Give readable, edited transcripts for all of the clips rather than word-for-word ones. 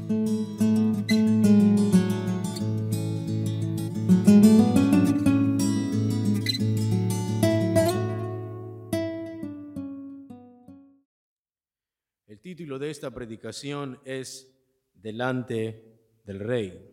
El título de esta predicación es Delante del Rey.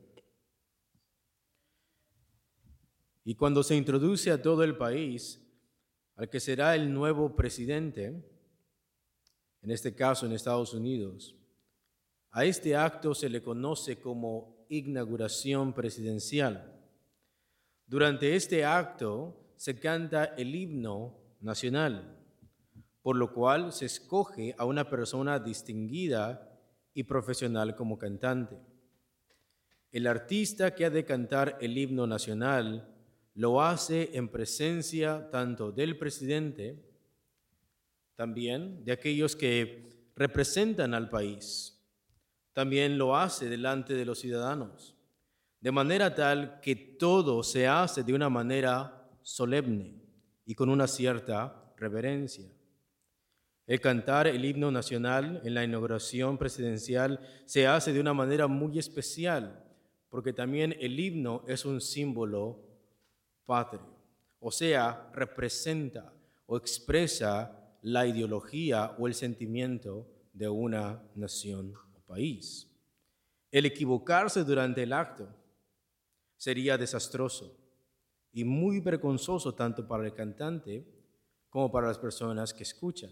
Y cuando se introduce a todo el país, al que será el nuevo presidente, en este caso en Estados Unidos, a este acto se le conoce como inauguración presidencial. Durante este acto se canta el himno nacional, por lo cual se escoge a una persona distinguida y profesional como cantante. El artista que ha de cantar el himno nacional lo hace en presencia tanto del presidente, también de aquellos que representan al país. También lo hace delante de los ciudadanos, de manera tal que todo se hace de una manera solemne y con una cierta reverencia. El cantar el himno nacional en la inauguración presidencial se hace de una manera muy especial, porque también el himno es un símbolo patrio, o sea, representa o expresa la ideología o el sentimiento de una nación o país. El equivocarse durante el acto sería desastroso y muy vergonzoso tanto para el cantante como para las personas que escuchan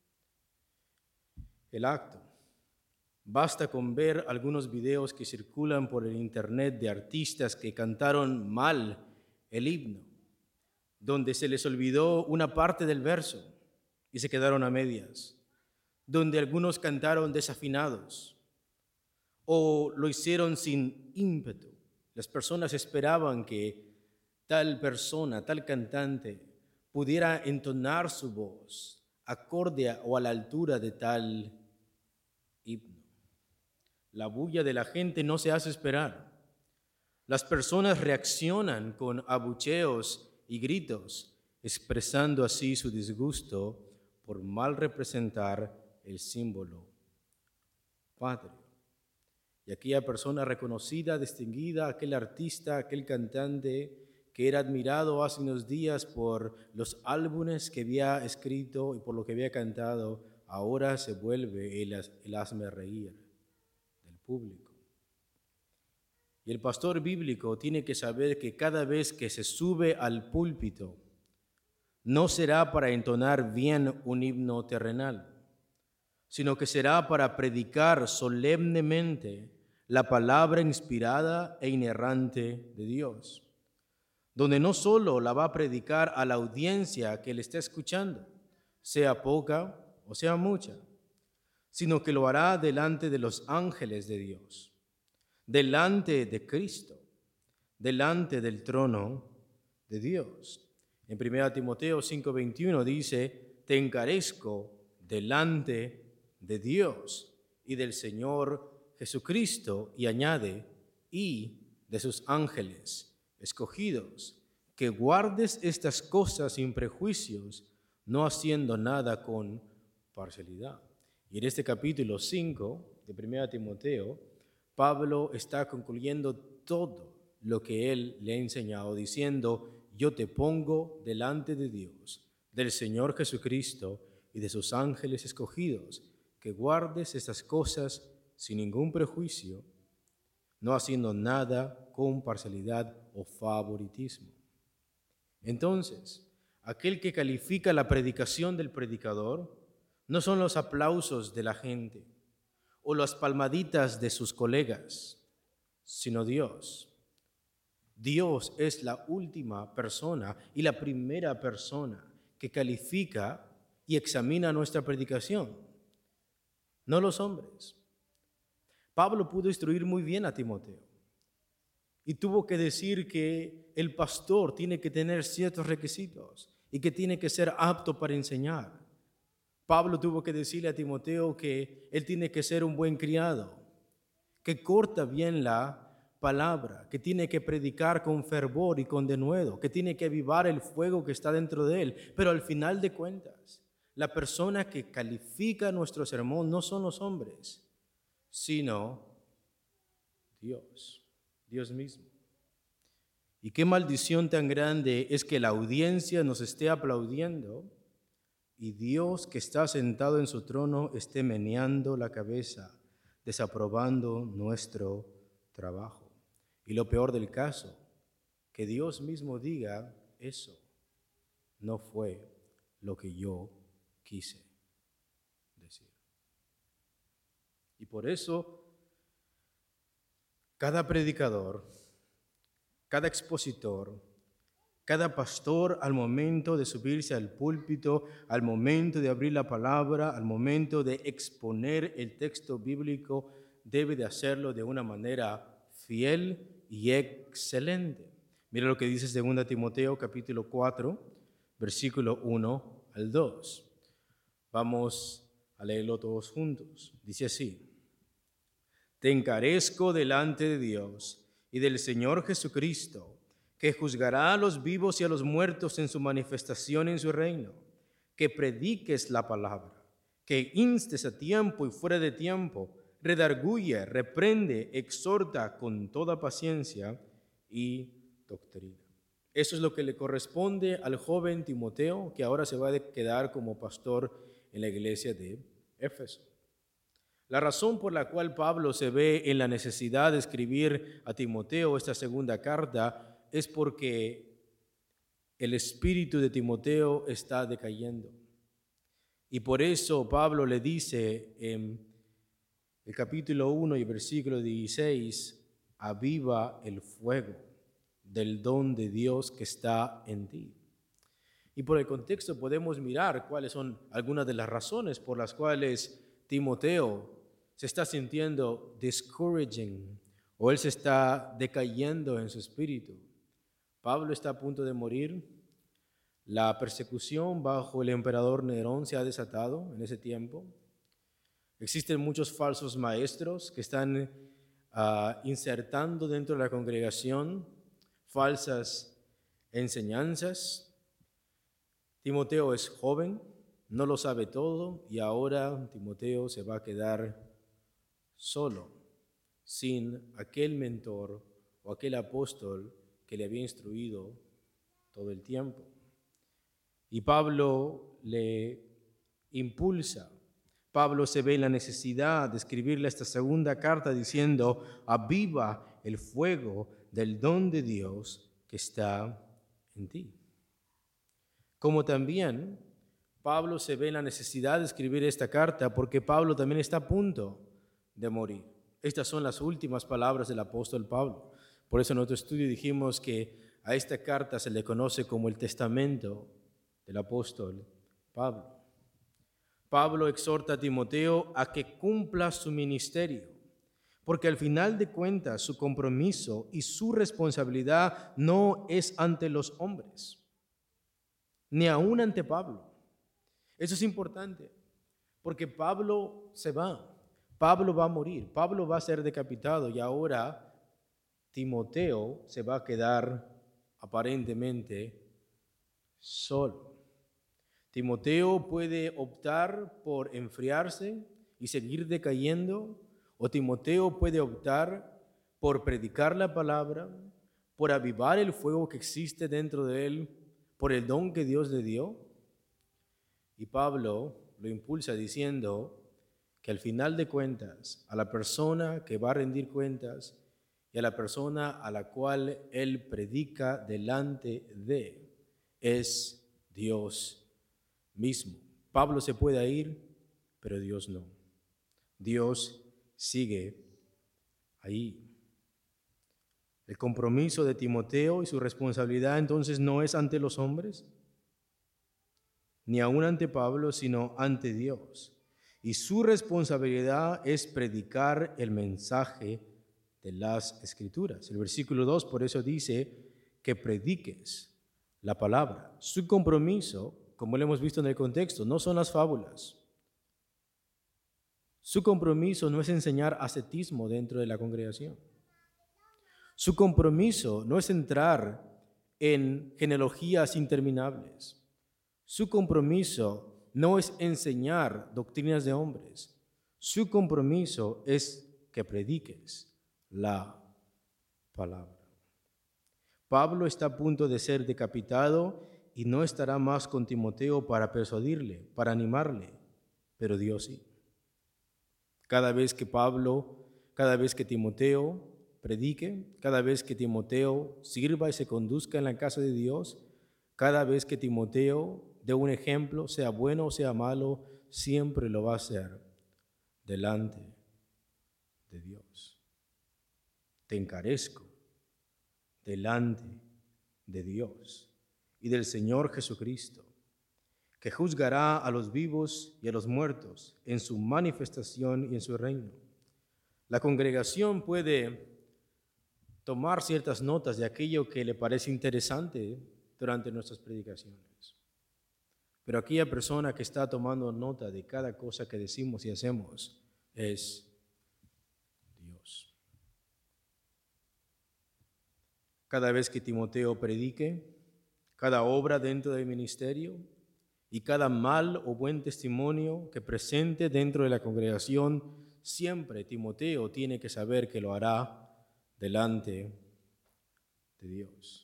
el acto. Basta con ver algunos videos que circulan por el internet de artistas que cantaron mal el himno, donde se les olvidó una parte del verso y se quedaron a medias, donde algunos cantaron desafinados o lo hicieron sin ímpetu. Las personas esperaban que tal persona, tal cantante, pudiera entonar su voz acorde o a la altura de tal himno. La bulla de la gente no se hace esperar. Las personas reaccionan con abucheos y gritos, expresando así su disgusto por mal representar el símbolo patrio. Y aquella persona reconocida, distinguida, aquel artista, aquel cantante que era admirado hace unos días por los álbumes que había escrito y por lo que había cantado, ahora se vuelve el hazme reír del público. Y el pastor bíblico tiene que saber que cada vez que se sube al púlpito, no será para entonar bien un himno terrenal, sino que será para predicar solemnemente la palabra inspirada e inerrante de Dios, donde no solo la va a predicar a la audiencia que le está escuchando, sea poca o sea mucha, sino que lo hará delante de los ángeles de Dios, delante de Cristo, delante del trono de Dios. En 1 Timoteo 5:21 dice, te encarezco delante de Dios y del Señor Jesucristo, y añade, y de sus ángeles escogidos, que guardes estas cosas sin prejuicios, no haciendo nada con parcialidad. Y en este capítulo 5 de 1 Timoteo, Pablo está concluyendo todo lo que él le ha enseñado, diciendo, yo te pongo delante de Dios, del Señor Jesucristo y de sus ángeles escogidos, que guardes estas cosas sin ningún prejuicio, no haciendo nada con parcialidad o favoritismo. Entonces, aquel que califica la predicación del predicador no son los aplausos de la gente o las palmaditas de sus colegas, sino Dios. Dios es la última persona y la primera persona que califica y examina nuestra predicación, no los hombres. Pablo pudo instruir muy bien a Timoteo y tuvo que decir que el pastor tiene que tener ciertos requisitos y que tiene que ser apto para enseñar. Pablo tuvo que decirle a Timoteo que él tiene que ser un buen criado, que corta bien la palabra, que tiene que predicar con fervor y con denuedo, que tiene que avivar el fuego que está dentro de él. Pero al final de cuentas, la persona que califica nuestro sermón no son los hombres, sino Dios mismo. Y qué maldición tan grande es que la audiencia nos esté aplaudiendo y Dios que está sentado en su trono esté meneando la cabeza, desaprobando nuestro trabajo. Y lo peor del caso, que Dios mismo diga, eso no fue lo que yo quise decir. Y por eso, cada predicador, cada expositor, cada pastor al momento de subirse al púlpito, al momento de abrir la palabra, al momento de exponer el texto bíblico, debe de hacerlo de una manera fiel y excelente. Mira lo que dice 2 Timoteo capítulo 4, versículo 1 al 2. Vamos a leerlo todos juntos. Dice así: Te encarezco delante de Dios y del Señor Jesucristo, que juzgará a los vivos y a los muertos en su manifestación en su reino, que prediques la palabra, que instes a tiempo y fuera de tiempo, redarguye, reprende, exhorta con toda paciencia y doctrina. Eso es lo que le corresponde al joven Timoteo, que ahora se va a quedar como pastor en la iglesia de Éfeso. La razón por la cual Pablo se ve en la necesidad de escribir a Timoteo esta segunda carta es porque el espíritu de Timoteo está decayendo. Y por eso Pablo le dice en el capítulo 1 y versículo 16, aviva el fuego del don de Dios que está en ti. Y por el contexto podemos mirar cuáles son algunas de las razones por las cuales Timoteo se está sintiendo discouraging o él se está decayendo en su espíritu. Pablo está a punto de morir. La persecución bajo el emperador Nerón se ha desatado en ese tiempo. Existen muchos falsos maestros que están insertando dentro de la congregación falsas enseñanzas. Timoteo es joven, no lo sabe todo y ahora Timoteo se va a quedar solo, sin aquel mentor o aquel apóstol que le había instruido todo el tiempo. Y Pablo le impulsa. Pablo se ve en la necesidad de escribirle esta segunda carta diciendo, aviva el fuego del don de Dios que está en ti. Como también Pablo se ve en la necesidad de escribir esta carta porque Pablo también está a punto de morir. Estas son las últimas palabras del apóstol Pablo. Por eso en nuestro estudio dijimos que a esta carta se le conoce como el testamento del apóstol Pablo. Pablo exhorta a Timoteo a que cumpla su ministerio, porque al final de cuentas su compromiso y su responsabilidad no es ante los hombres, ni aún ante Pablo. Eso es importante, porque Pablo se va. Pablo va a morir, Pablo va a ser decapitado y ahora Timoteo se va a quedar aparentemente solo. Timoteo puede optar por enfriarse y seguir decayendo, o Timoteo puede optar por predicar la palabra, por avivar el fuego que existe dentro de él, por el don que Dios le dio. Y Pablo lo impulsa diciendo que al final de cuentas, a la persona que va a rendir cuentas y a la persona a la cual él predica delante de, es Dios mismo. Pablo se puede ir, pero Dios no. Dios sigue ahí. El compromiso de Timoteo y su responsabilidad entonces no es ante los hombres, ni aún ante Pablo, sino ante Dios. Y su responsabilidad es predicar el mensaje de las Escrituras. El versículo 2 por eso dice que prediques la palabra. Su compromiso, como lo hemos visto en el contexto, no son las fábulas. Su compromiso no es enseñar ascetismo dentro de la congregación. Su compromiso no es entrar en genealogías interminables. Su compromiso no es enseñar doctrinas de hombres. Su compromiso es que prediques la palabra. Pablo está a punto de ser decapitado y no estará más con Timoteo para persuadirle, para animarle, pero Dios sí. Cada vez que Timoteo predique, cada vez que Timoteo sirva y se conduzca en la casa de Dios, cada vez que Timoteo dé un ejemplo, sea bueno o sea malo, siempre lo va a hacer delante de Dios. Te encarezco delante de Dios y del Señor Jesucristo, que juzgará a los vivos y a los muertos en su manifestación y en su reino. La congregación puede tomar ciertas notas de aquello que le parece interesante durante nuestras predicaciones. Pero aquella persona que está tomando nota de cada cosa que decimos y hacemos es Dios. Cada vez que Timoteo predique, cada obra dentro del ministerio y cada mal o buen testimonio que presente dentro de la congregación, siempre Timoteo tiene que saber que lo hará delante de Dios.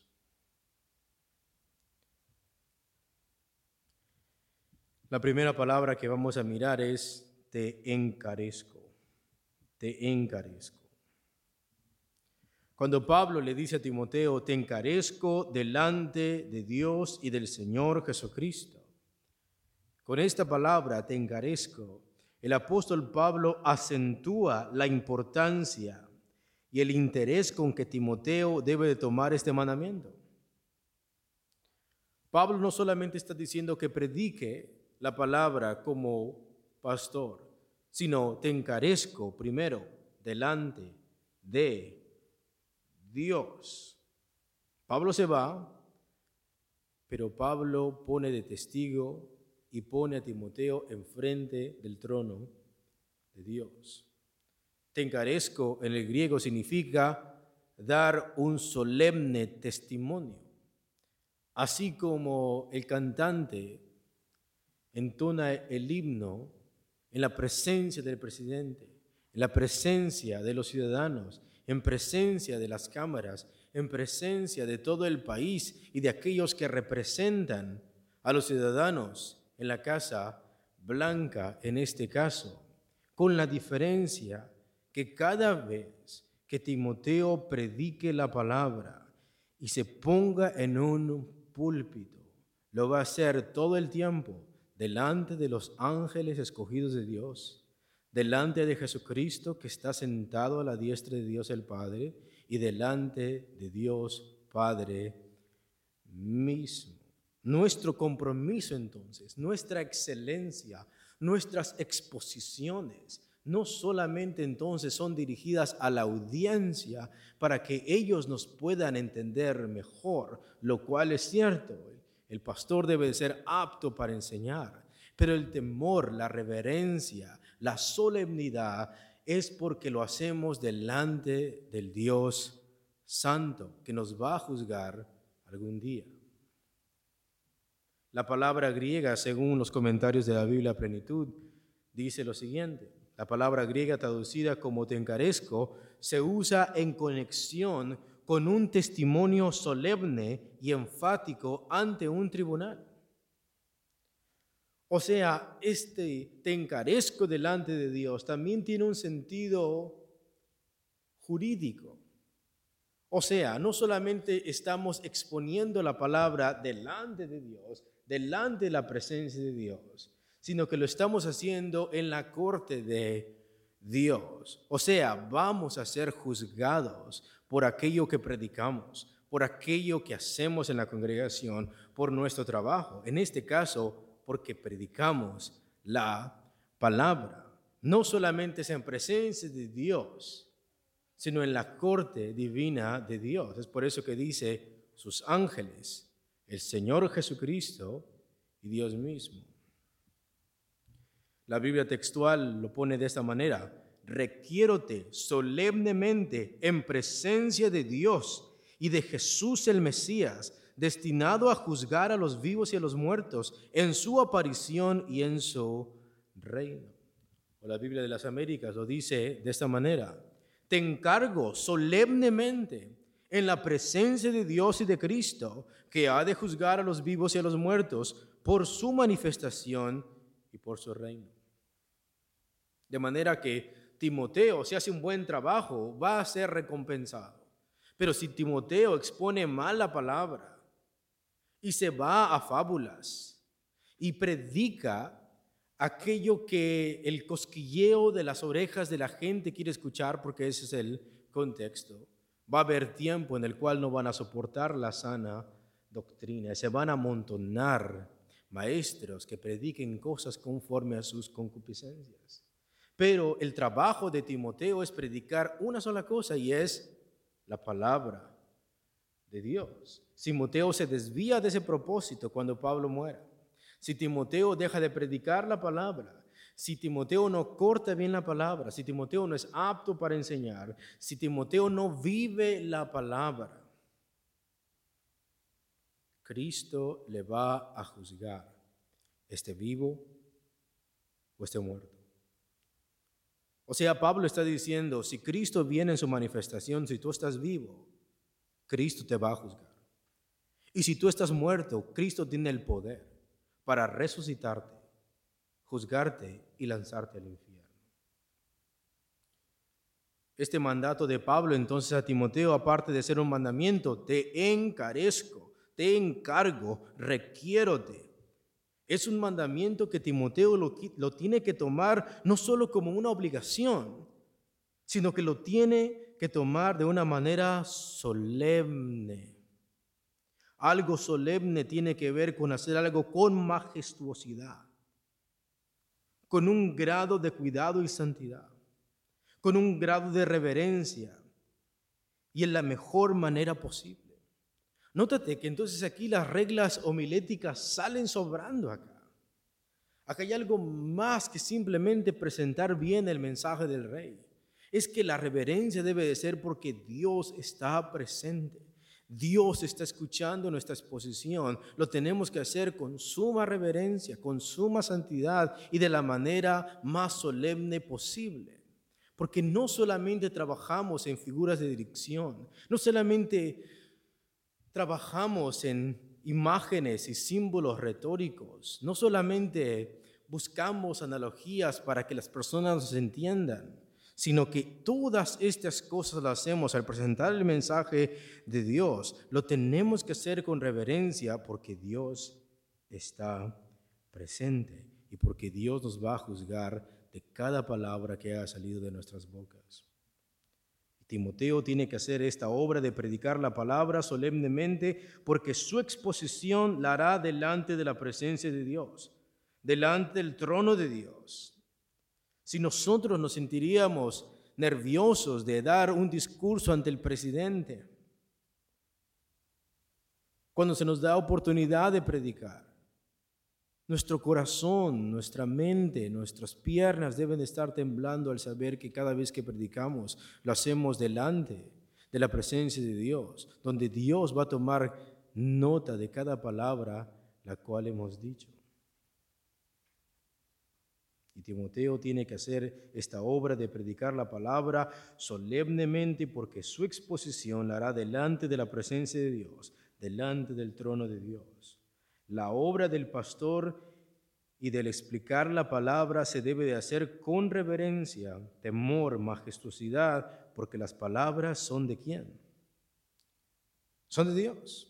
La primera palabra que vamos a mirar es te encarezco, te encarezco. Cuando Pablo le dice a Timoteo, te encarezco delante de Dios y del Señor Jesucristo. Con esta palabra, te encarezco, el apóstol Pablo acentúa la importancia y el interés con que Timoteo debe de tomar este mandamiento. Pablo no solamente está diciendo que predique la palabra como pastor, sino te encarezco primero delante de Dios. Pablo se va, pero Pablo pone de testigo y pone a Timoteo enfrente del trono de Dios. Te encarezco en el griego significa dar un solemne testimonio. Así como el cantante entona el himno en la presencia del presidente, en la presencia de los ciudadanos, en presencia de las cámaras, en presencia de todo el país y de aquellos que representan a los ciudadanos en la Casa Blanca, en este caso, con la diferencia que cada vez que Timoteo predique la palabra y se ponga en un púlpito, lo va a hacer todo el tiempo delante de los ángeles escogidos de Dios, delante de Jesucristo que está sentado a la diestra de Dios el Padre y delante de Dios Padre mismo. Nuestro compromiso entonces, nuestra excelencia, nuestras exposiciones, no solamente entonces son dirigidas a la audiencia para que ellos nos puedan entender mejor, lo cual es cierto. El pastor debe ser apto para enseñar, pero el temor, la reverencia, la solemnidad es porque lo hacemos delante del Dios Santo que nos va a juzgar algún día. La palabra griega, según los comentarios de la Biblia Plenitud, dice lo siguiente. La palabra griega traducida como te encarezco se usa en conexión con un testimonio solemne y enfático ante un tribunal. O sea, te encarezco delante de Dios también tiene un sentido jurídico. O sea, no solamente estamos exponiendo la palabra delante de Dios, delante de la presencia de Dios, sino que lo estamos haciendo en la corte de Dios. O sea, vamos a ser juzgados por aquello que predicamos, por aquello que hacemos en la congregación, por nuestro trabajo. En este caso, porque predicamos la palabra. No solamente es en presencia de Dios, sino en la corte divina de Dios. Es por eso que dice sus ángeles, el Señor Jesucristo y Dios mismo. La Biblia textual lo pone de esta manera: requiérote solemnemente en presencia de Dios y de Jesús el Mesías, destinado a juzgar a los vivos y a los muertos en su aparición y en su reino. O la Biblia de las Américas lo dice de esta manera: Te encargo solemnemente en la presencia de Dios y de Cristo, que ha de juzgar a los vivos y a los muertos por su manifestación y por su reino. De manera que Timoteo, si hace un buen trabajo, va a ser recompensado. Pero si Timoteo expone mal la palabra y se va a fábulas y predica aquello que el cosquilleo de las orejas de la gente quiere escuchar, porque ese es el contexto, va a haber tiempo en el cual no van a soportar la sana doctrina. Se van a amontonar maestros que prediquen cosas conforme a sus concupiscencias. Pero el trabajo de Timoteo es predicar una sola cosa, y es la palabra de Dios. Si Timoteo se desvía de ese propósito cuando Pablo muera, si Timoteo deja de predicar la palabra, si Timoteo no corta bien la palabra, si Timoteo no es apto para enseñar, si Timoteo no vive la palabra, Cristo le va a juzgar, esté vivo o esté muerto. O sea, Pablo está diciendo, si Cristo viene en su manifestación, si tú estás vivo, Cristo te va a juzgar. Y si tú estás muerto, Cristo tiene el poder para resucitarte, juzgarte y lanzarte al infierno. Este mandato de Pablo entonces a Timoteo, aparte de ser un mandamiento, te encarezco, te encargo, requiérote. Es un mandamiento que Timoteo lo tiene que tomar no solo como una obligación, sino que lo tiene que tomar de una manera solemne. Algo solemne tiene que ver con hacer algo con majestuosidad, con un grado de cuidado y santidad, con un grado de reverencia y en la mejor manera posible. Nótate que entonces aquí las reglas homiléticas salen sobrando acá. Acá hay algo más que simplemente presentar bien el mensaje del rey. Es que la reverencia debe de ser porque Dios está presente. Dios está escuchando nuestra exposición. Lo tenemos que hacer con suma reverencia, con suma santidad y de la manera más solemne posible. Porque no solamente trabajamos en figuras de dirección, no solamente trabajamos en imágenes y símbolos retóricos, no solamente buscamos analogías para que las personas nos entiendan, sino que todas estas cosas las hacemos al presentar el mensaje de Dios. Lo tenemos que hacer con reverencia porque Dios está presente y porque Dios nos va a juzgar de cada palabra que haya salido de nuestras bocas. Timoteo tiene que hacer esta obra de predicar la palabra solemnemente porque su exposición la hará delante de la presencia de Dios, delante del trono de Dios. Si nosotros nos sentiríamos nerviosos de dar un discurso ante el presidente, cuando se nos da oportunidad de predicar, nuestro corazón, nuestra mente, nuestras piernas deben estar temblando al saber que cada vez que predicamos lo hacemos delante de la presencia de Dios, donde Dios va a tomar nota de cada palabra la cual hemos dicho. Y Timoteo tiene que hacer esta obra de predicar la palabra solemnemente porque su exposición la hará delante de la presencia de Dios, delante del trono de Dios. La obra del pastor y del explicar la palabra se debe de hacer con reverencia, temor, majestuosidad, porque las palabras son ¿de quién? Son de Dios.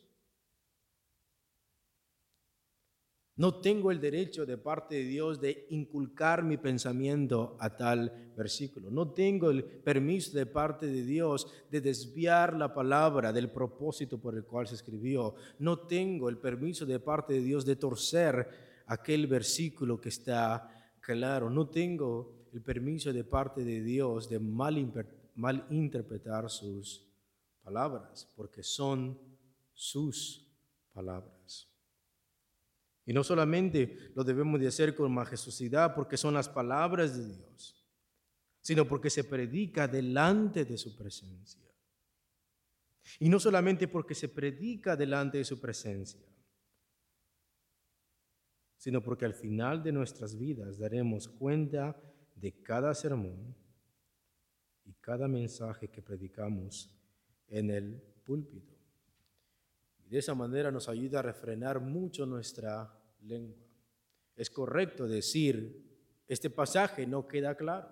No tengo el derecho de parte de Dios de inculcar mi pensamiento a tal versículo. No tengo el permiso de parte de Dios de desviar la palabra del propósito por el cual se escribió. No tengo el permiso de parte de Dios de torcer aquel versículo que está claro. No tengo el permiso de parte de Dios de malinterpretar sus palabras, porque son sus palabras. Y no solamente lo debemos de hacer con majestuosidad porque son las palabras de Dios, sino porque se predica delante de su presencia. Y no solamente porque se predica delante de su presencia, sino porque al final de nuestras vidas daremos cuenta de cada sermón y cada mensaje que predicamos en el púlpito. Y de esa manera nos ayuda a refrenar mucho nuestra lengua. Es correcto decir, este pasaje no queda claro.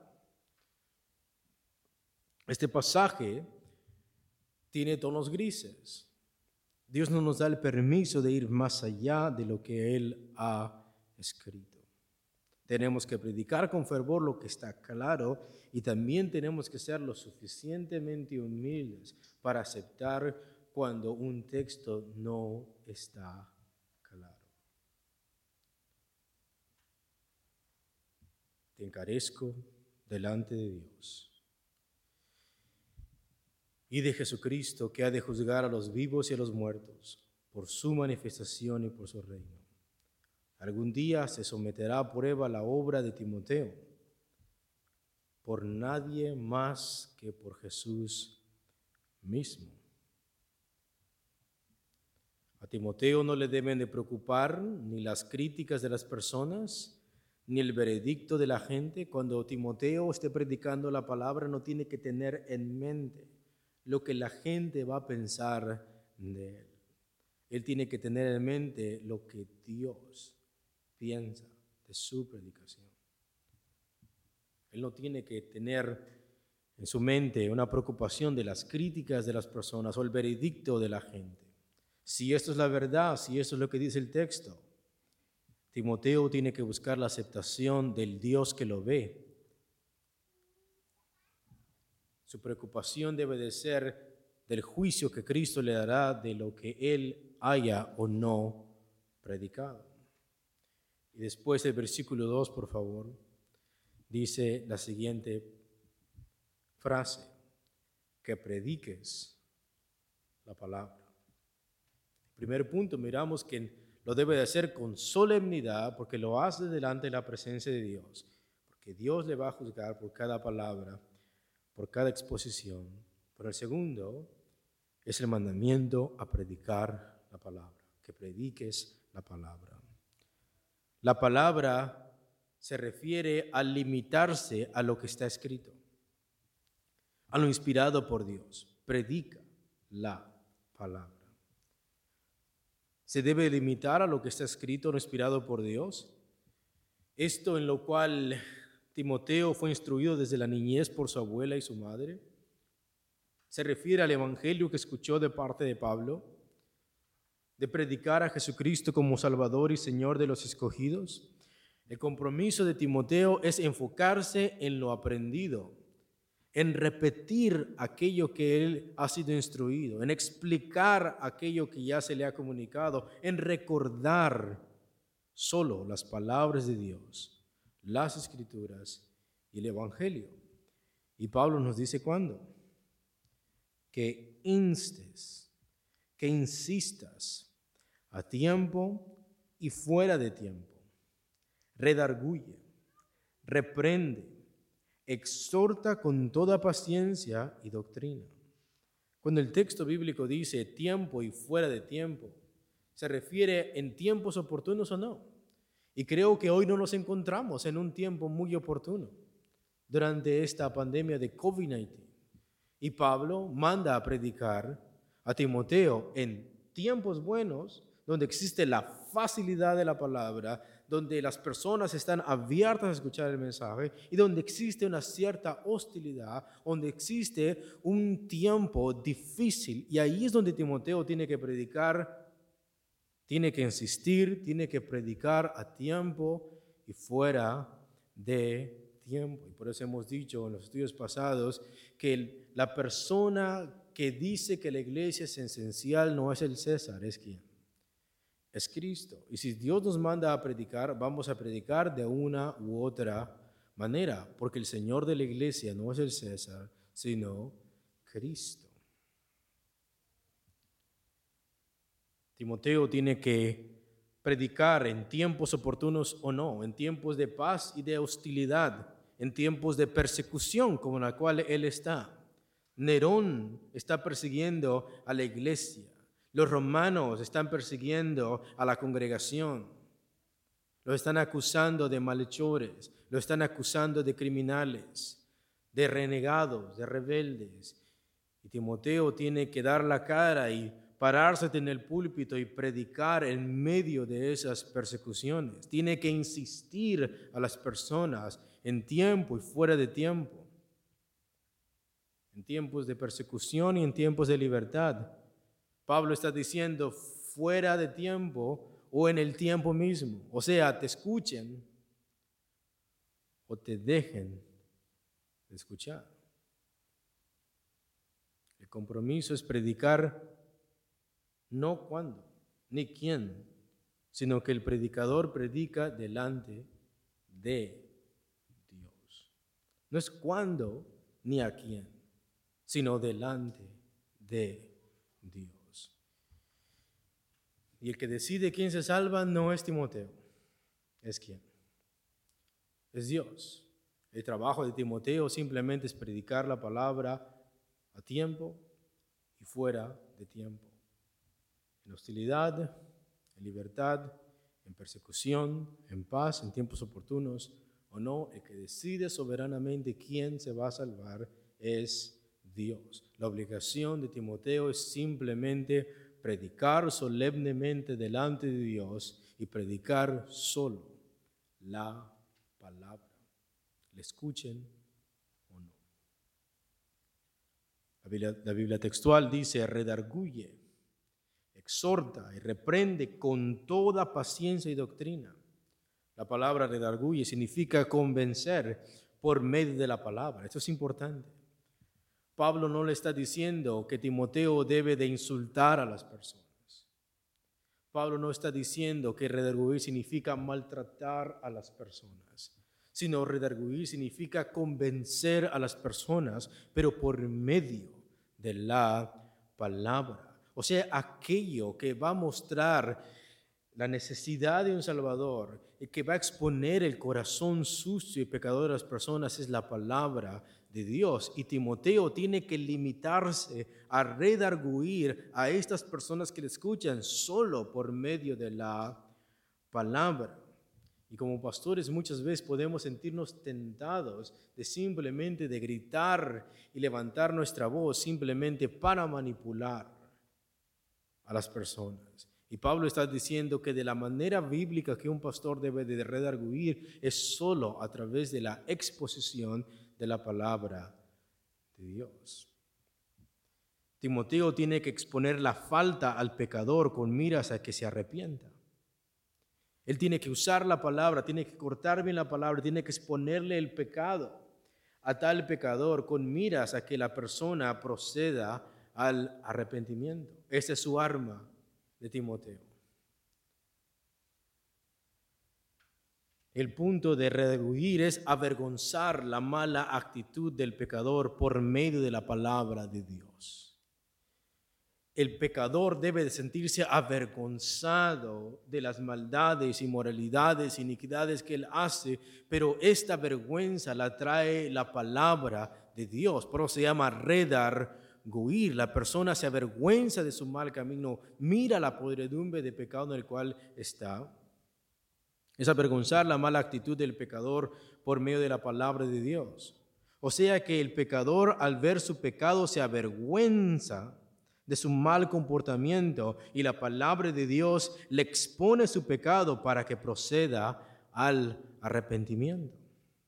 Este pasaje tiene tonos grises. Dios no nos da el permiso de ir más allá de lo que Él ha escrito. Tenemos que predicar con fervor lo que está claro y también tenemos que ser lo suficientemente humildes para aceptar cuando un texto no está claro. Te encarezco delante de Dios y de Jesucristo, que ha de juzgar a los vivos y a los muertos por su manifestación y por su reino. Algún día se someterá a prueba la obra de Timoteo, por nadie más que por Jesús mismo. A Timoteo no le deben de preocupar ni las críticas de las personas, ni el veredicto de la gente. Cuando Timoteo esté predicando la palabra, no tiene que tener en mente lo que la gente va a pensar de él. Él tiene que tener en mente lo que Dios piensa de su predicación. Él no tiene que tener en su mente una preocupación de las críticas de las personas o el veredicto de la gente. Si esto es la verdad, si esto es lo que dice el texto, Timoteo tiene que buscar la aceptación del Dios que lo ve. Su preocupación debe de ser del juicio que Cristo le dará de lo que él haya o no predicado. Y después del versículo 2, por favor, dice la siguiente frase: que prediques la palabra. Primer punto, miramos que lo debe de hacer con solemnidad, porque lo hace delante de la presencia de Dios, porque Dios le va a juzgar por cada palabra, por cada exposición. Pero el segundo es el mandamiento a predicar la palabra, que prediques la palabra. La palabra se refiere a limitarse a lo que está escrito, a lo inspirado por Dios. Predica la palabra. Se debe limitar a lo que está escrito, no inspirado por Dios. Esto en lo cual Timoteo fue instruido desde la niñez por su abuela y su madre. Se refiere al evangelio que escuchó de parte de Pablo, de predicar a Jesucristo como Salvador y Señor de los escogidos. El compromiso de Timoteo es enfocarse en lo aprendido, en repetir aquello que él ha sido instruido, en explicar aquello que ya se le ha comunicado, en recordar solo las palabras de Dios, las Escrituras y el Evangelio. Y Pablo nos dice ¿cuándo? Que instes, que insistas a tiempo y fuera de tiempo. Redarguye, reprende, exhorta con toda paciencia y doctrina. Cuando el texto bíblico dice tiempo y fuera de tiempo, se refiere en tiempos oportunos o no. Y creo que hoy no nos encontramos en un tiempo muy oportuno durante esta pandemia de COVID-19. Y Pablo manda a predicar a Timoteo en tiempos buenos, donde existe la facilidad de la palabra, donde las personas están abiertas a escuchar el mensaje y donde existe una cierta hostilidad, donde existe un tiempo difícil. Y ahí es donde Timoteo tiene que predicar, tiene que insistir, tiene que predicar a tiempo y fuera de tiempo. Y por eso hemos dicho en los estudios pasados que la persona que dice que la iglesia es esencial no es el César, ¿es quién? Es Cristo. Y si Dios nos manda a predicar, vamos a predicar de una u otra manera, porque el Señor de la iglesia no es el César, sino Cristo. Timoteo tiene que predicar en tiempos oportunos o no, en tiempos de paz y de hostilidad, en tiempos de persecución como en la cual él está. Nerón está persiguiendo a la iglesia. Los romanos están persiguiendo a la congregación. Lo están acusando de malhechores, lo están acusando de criminales. de renegados, de rebeldes. Y Timoteo tiene que dar la cara y pararse en el púlpito y predicar en medio de esas persecuciones. Tiene que insistir a las personas en tiempo y fuera de tiempo, en tiempos de persecución y en tiempos de libertad. Pablo está diciendo fuera de tiempo o en el tiempo mismo. O sea, te escuchen o te dejen de escuchar. El compromiso es predicar no cuándo ni quién, sino que el predicador predica delante de Dios. No es cuándo ni a quién, sino delante de Dios. Y el que decide quién se salva no es Timoteo, es quién. Es Dios. El trabajo de Timoteo simplemente es predicar la palabra a tiempo y fuera de tiempo. En hostilidad, en libertad, en persecución, en paz, en tiempos oportunos o no, el que decide soberanamente quién se va a salvar es Dios. La obligación de Timoteo es simplemente predicar solemnemente delante de Dios y predicar solo la palabra. ¿Le escuchen o no? La Biblia textual dice: redarguye, exhorta y reprende con toda paciencia y doctrina. La palabra redarguye significa convencer por medio de la palabra. Esto es importante. Pablo no le está diciendo que Timoteo debe de insultar a las personas. Pablo no está diciendo que redarguir significa maltratar a las personas, sino redarguir significa convencer a las personas, pero por medio de la palabra. O sea, aquello que va a mostrar la necesidad de un Salvador y que va a exponer el corazón sucio y pecador de las personas es la palabra de Dios. Y Timoteo tiene que limitarse a redarguir a estas personas que le escuchan solo por medio de la palabra. Y como pastores muchas veces podemos sentirnos tentados de simplemente de gritar y levantar nuestra voz simplemente para manipular a las personas. Y Pablo está diciendo que de la manera bíblica que un pastor debe de redarguir es solo a través de la exposición de la palabra de Dios. Timoteo tiene que exponer la falta al pecador con miras a que se arrepienta. Él tiene que usar la palabra, tiene que cortar bien la palabra, tiene que exponerle el pecado a tal pecador con miras a que la persona proceda al arrepentimiento. Esa es su arma de Timoteo. El punto de redarguir es avergonzar la mala actitud del pecador por medio de la palabra de Dios. El pecador debe de sentirse avergonzado de las maldades, inmoralidades, iniquidades que él hace, pero esta vergüenza la trae la palabra de Dios. Por eso se llama redarguir. La persona se avergüenza de su mal camino, mira la podredumbre de pecado en el cual está. Es avergonzar la mala actitud del pecador por medio de la palabra de Dios. O sea que el pecador al ver su pecado se avergüenza de su mal comportamiento y la palabra de Dios le expone su pecado para que proceda al arrepentimiento.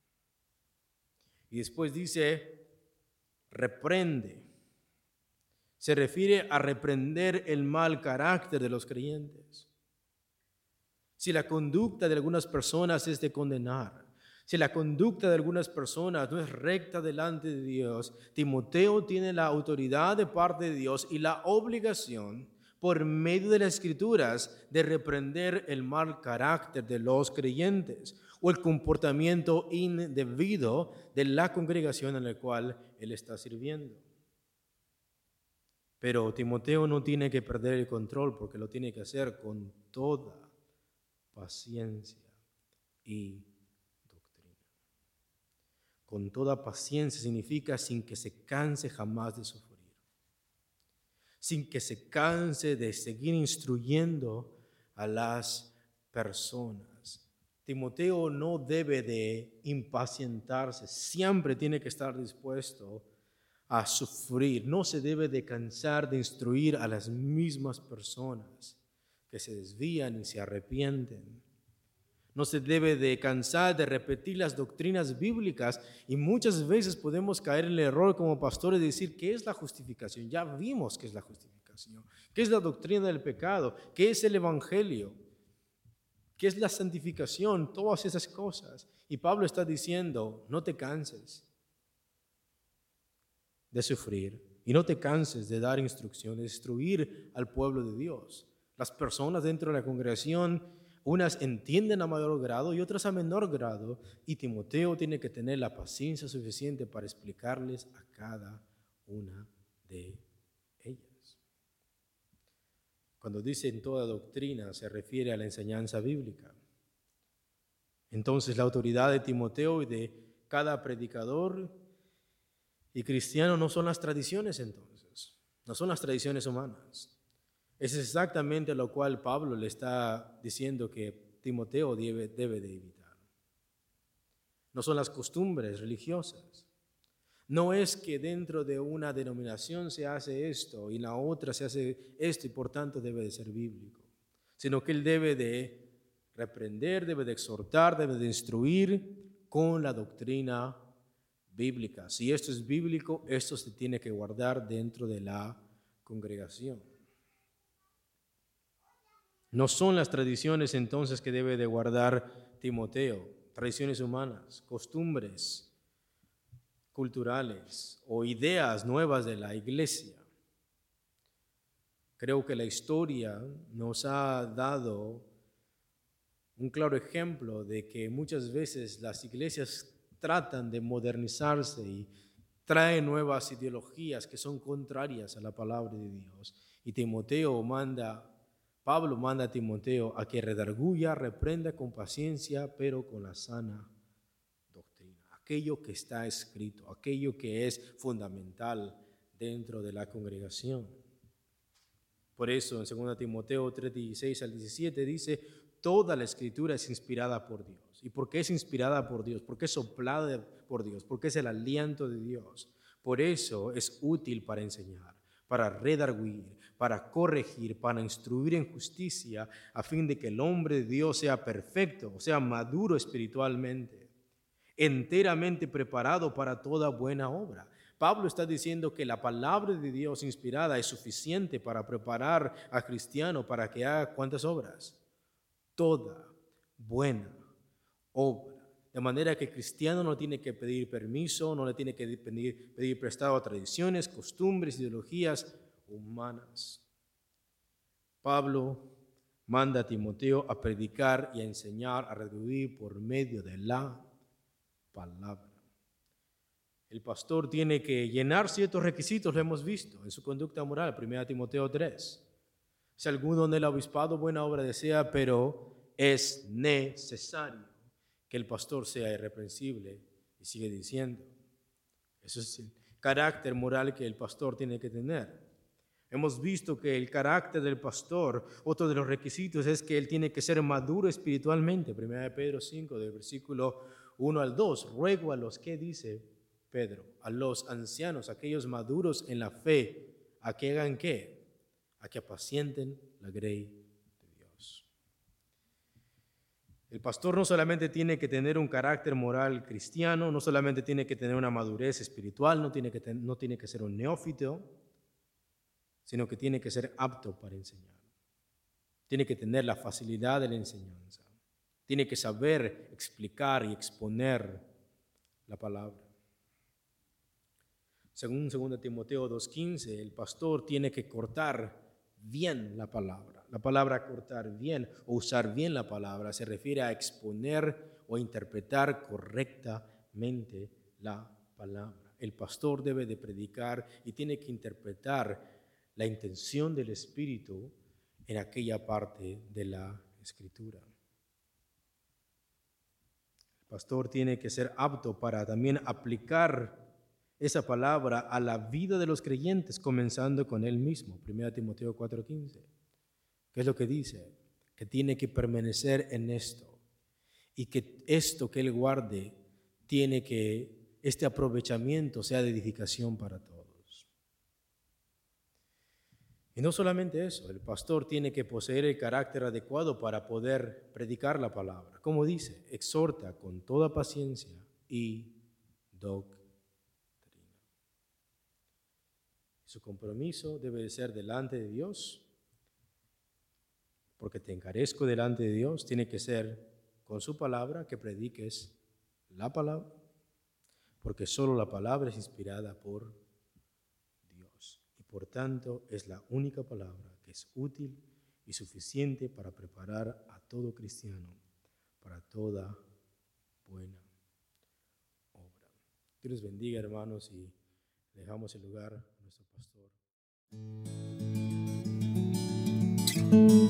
Y después dice, reprende. Se refiere a reprender el mal carácter de los creyentes. Si la conducta de algunas personas es de condenar, si la conducta de algunas personas no es recta delante de Dios, Timoteo tiene la autoridad de parte de Dios y la obligación, por medio de las Escrituras, de reprender el mal carácter de los creyentes o el comportamiento indebido de la congregación en la cual él está sirviendo. Pero Timoteo no tiene que perder el control porque lo tiene que hacer con toda paciencia y doctrina. Con toda paciencia significa sin que se canse jamás de sufrir, sin que se canse de seguir instruyendo a las personas. Timoteo no debe de impacientarse, siempre tiene que estar dispuesto a sufrir. No se debe de cansar de instruir a las mismas personas que se desvían y se arrepienten. No se debe de cansar de repetir las doctrinas bíblicas, y muchas veces podemos caer en el error como pastores de decir, ¿qué es la justificación? Ya vimos qué es la justificación. ¿Qué es la doctrina del pecado? ¿Qué es el evangelio? ¿Qué es la santificación? Todas esas cosas. Y Pablo está diciendo, no te canses de sufrir y no te canses de dar instrucciones, de instruir al pueblo de Dios. Las personas dentro de la congregación, unas entienden a mayor grado y otras a menor grado, y Timoteo tiene que tener la paciencia suficiente para explicarles a cada una de ellas. Cuando dice en toda doctrina, se refiere a la enseñanza bíblica. Entonces la autoridad de Timoteo y de cada predicador y cristiano no son las tradiciones entonces, no son las tradiciones humanas. Es exactamente lo cual Pablo le está diciendo que Timoteo debe de evitar. No son las costumbres religiosas. No es que dentro de una denominación se hace esto y en la otra se hace esto y por tanto debe de ser bíblico, sino que él debe de reprender, debe de exhortar, debe de instruir con la doctrina bíblica. Si esto es bíblico, esto se tiene que guardar dentro de la congregación. No son las tradiciones entonces que debe de guardar Timoteo, tradiciones humanas, costumbres culturales o ideas nuevas de la iglesia. Creo que la historia nos ha dado un claro ejemplo de que muchas veces las iglesias tratan de modernizarse y traen nuevas ideologías que son contrarias a la palabra de Dios. Y Pablo manda a Timoteo a que redarguya, reprenda con paciencia, pero con la sana doctrina. Aquello que está escrito, aquello que es fundamental dentro de la congregación. Por eso en 2 Timoteo 3:16 al 17 dice, toda la escritura es inspirada por Dios. ¿Y por qué es inspirada por Dios? Porque es soplada por Dios, porque es el aliento de Dios. Por eso es útil para enseñar, para redarguir, para corregir, para instruir en justicia, a fin de que el hombre de Dios sea perfecto, o sea, maduro espiritualmente, enteramente preparado para toda buena obra. Pablo está diciendo que la palabra de Dios inspirada es suficiente para preparar al cristiano para que haga ¿cuántas obras? Toda buena obra. De manera que el cristiano no tiene que pedir permiso, no le tiene que pedir prestado a tradiciones, costumbres, ideologías humanas. Pablo manda a Timoteo a predicar y a enseñar, a redarguir por medio de la palabra. El pastor tiene que llenar ciertos requisitos, lo hemos visto en su conducta moral, 1 Timoteo 3. Si alguno en el obispado buena obra desea, pero es necesario que el pastor sea irreprensible, y sigue diciendo. Eso es el carácter moral que el pastor tiene que tener. Hemos visto que el carácter del pastor, otro de los requisitos es que él tiene que ser maduro espiritualmente. 1 Pedro 5, del versículo 1 al 2. Ruego a los que dice Pedro, a los ancianos, aquellos maduros en la fe, a que hagan ¿qué? A que apacienten la grey de Dios. El pastor no solamente tiene que tener un carácter moral cristiano, no solamente tiene que tener una madurez espiritual, no tiene que ser un neófito, sino que tiene que ser apto para enseñar. Tiene que tener la facilidad de la enseñanza. Tiene que saber explicar y exponer la palabra. Según 2 Timoteo 2:15, el pastor tiene que cortar bien la palabra. La palabra cortar bien o usar bien la palabra se refiere a exponer o interpretar correctamente la palabra. El pastor debe de predicar y tiene que interpretar la intención del Espíritu en aquella parte de la Escritura. El pastor tiene que ser apto para también aplicar esa palabra a la vida de los creyentes, comenzando con él mismo. 1 Timoteo 4:15. ¿Qué es lo que dice? Que tiene que permanecer en esto, y que esto que él guarde tiene que, este aprovechamiento sea de edificación para todos. Y no solamente eso, el pastor tiene que poseer el carácter adecuado para poder predicar la palabra. Como dice, exhorta con toda paciencia y doctrina. Su compromiso debe de ser delante de Dios, porque te encarezco delante de Dios, tiene que ser con su palabra que prediques la palabra, porque solo la palabra es inspirada por Dios y por tanto es la única palabra que es útil y suficiente para preparar a todo cristiano para toda buena obra. Dios les bendiga, hermanos, y dejamos el lugar a nuestro pastor.